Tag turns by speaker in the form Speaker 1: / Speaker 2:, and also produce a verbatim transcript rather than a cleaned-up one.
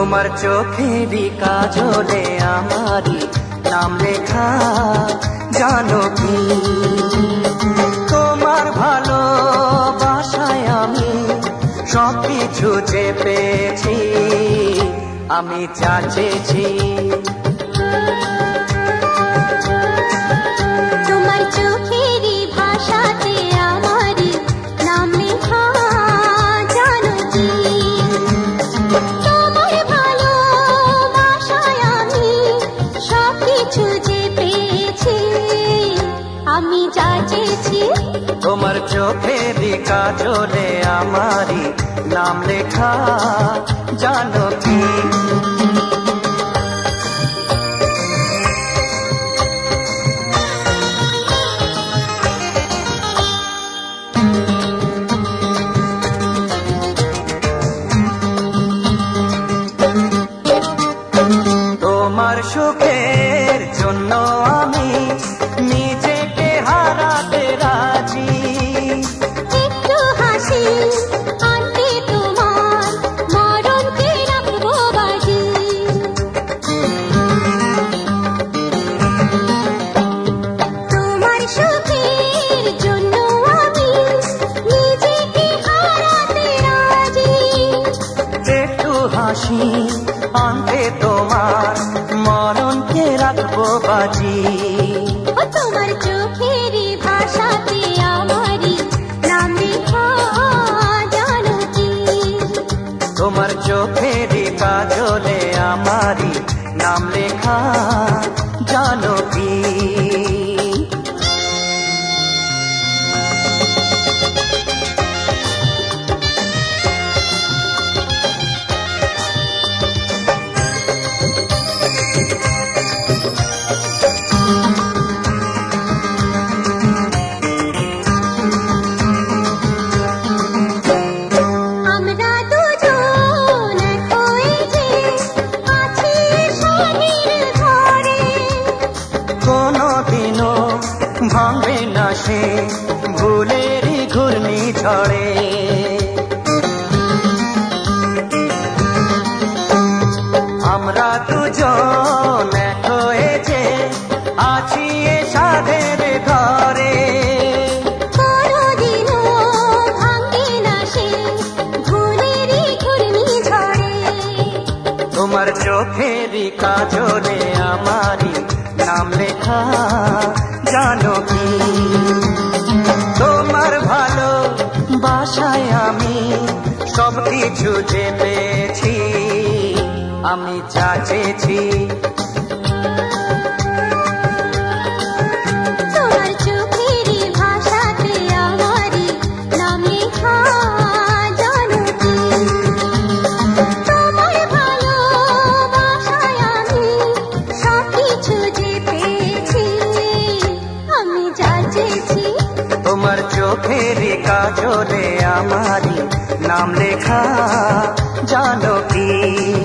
Speaker 1: তোমার চোখেরই কাজলে আমারই নাম লেখা জানো কি তোমার ভালোবাসায় আমি সবকিছু যে পেয়েছি আমি যা চেয়েছি
Speaker 2: তোমার চোখেরই ভাষাতে আমারই নাম লেখা জানো কি তোমার ভালোবাসায় আমি সবকিছু যে পেয়েছি আমি যা চেয়েছি
Speaker 1: তোমার চোখেরই কাজলে আমারই নাম লেখা জানো কি তোমার সুখের জন্য আমি নিজেকে হারাতে রাজি
Speaker 2: একটু হাসি আনতে তোমার মরণকে রাখবো বাজি তোমার সুখের জন্য আমি নিজেকে হারাতে রাজি
Speaker 1: একটু হাসি আনতে তোমার মরণকে রাখবো বাজি
Speaker 2: ও তোমার চোখেরই ভাষাতে আমারই নাম লেখা জানো কি
Speaker 1: তোমার চোখেরই কাজলে আমারই নাম লেখা জানো কি
Speaker 2: আমরা দুজন এক হয়েছে আছি স্বামীর ঘরে
Speaker 1: কোনদিনও ভাঙবে না সে ভুলেরই ঘূর্ণি ঝড়ে আমরা দুজন এক হয়েছে আছি এ সাধের ঘরে
Speaker 2: কোনদিনও ভাঙবে না সে ভুলেরই ঘূর্ণি ঝড়ে
Speaker 1: তোমার চোখেরই কাজলে আমারই নাম লেখা জানো কি তোমার ভালো বাসায় আমি সবকিছু যে পেয়েছি আমি যা চেয়েছি
Speaker 2: তোমার চোখেরই ভাষাতে আমারই নাম লেখা জানো কি তোমার ভালোবাসায় আমি সবকিছু যে পেয়েছি আমি যা চেয়েছি
Speaker 1: তোমার চোখেরই কাজলে আমারই নাম লেখা জানো কি